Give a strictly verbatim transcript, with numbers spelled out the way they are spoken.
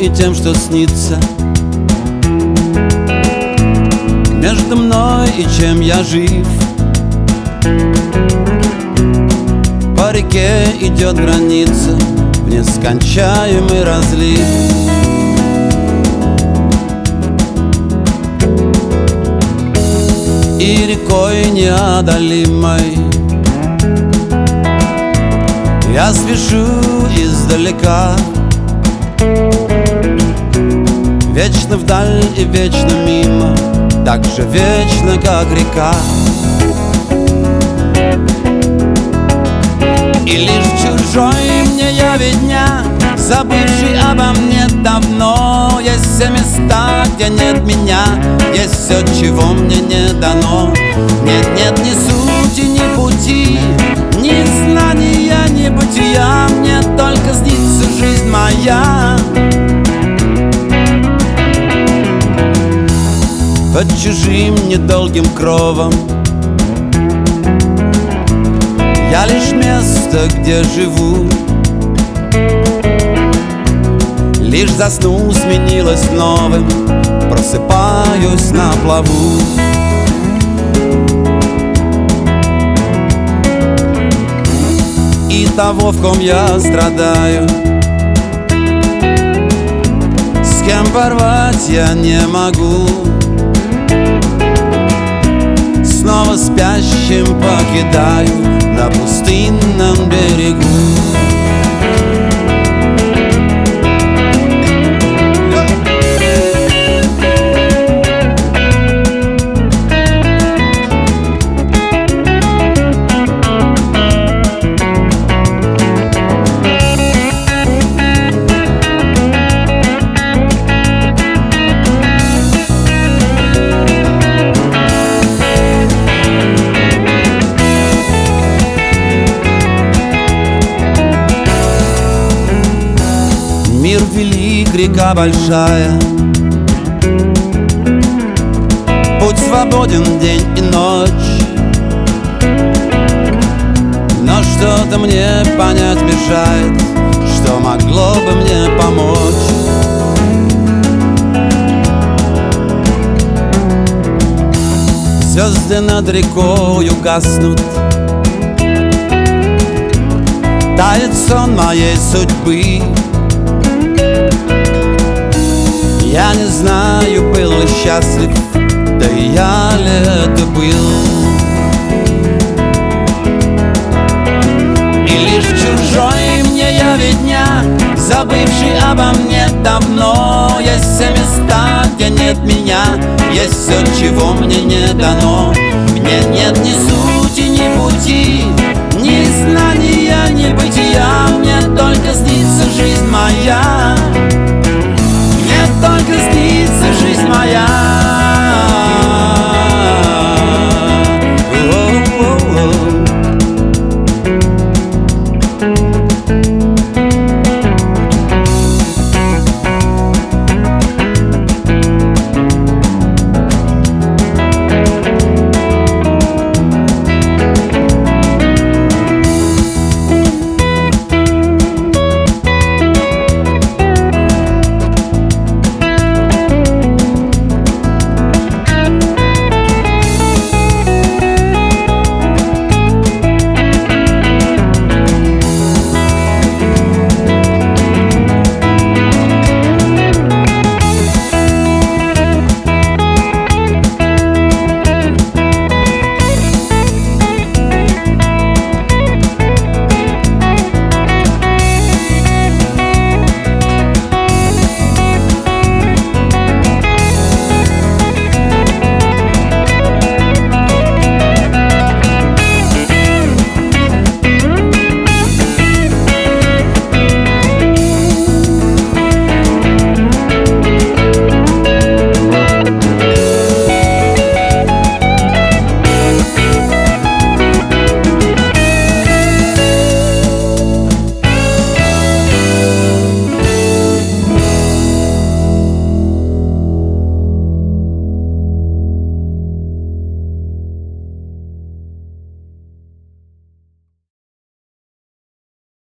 и тем, что снится, между мной и чем я жив. По реке идет граница в нескончаемый разлив. И рекой неодолимой я спешу издалека, вечно вдаль и вечно мимо, так же вечно, как река. И лишь в чужой мне яве дня, забывший обо мне давно, есть все места, где нет меня, есть все, чего мне не дано. Нет, нет ни сути, ни пути, ни знания, ни бытия, мне только снится жизнь моя. Под чужим недолгим кровом я лишь место, где живу. Лишь заснул, сменилось новым, просыпаюсь на плаву. И того, в ком я страдаю, с кем порвать я не могу. Снова спящим покидаю на пустынном берегу. Мир велик, река большая, путь свободен день и ночь. Но что-то мне понять мешает, что могло бы мне помочь. Звезды над рекою гаснут, тает сон моей судьбы. Я не знаю, был ли счастлив, да и я ли это был. И лишь в чужой мне яве дня, забывший обо мне давно, есть все места, где нет меня, есть все, чего мне не дано. Мне нет ни сути, ни пути, ни знания, ни бытия, мне только снится жизнь моя. Только снится жизнь моя.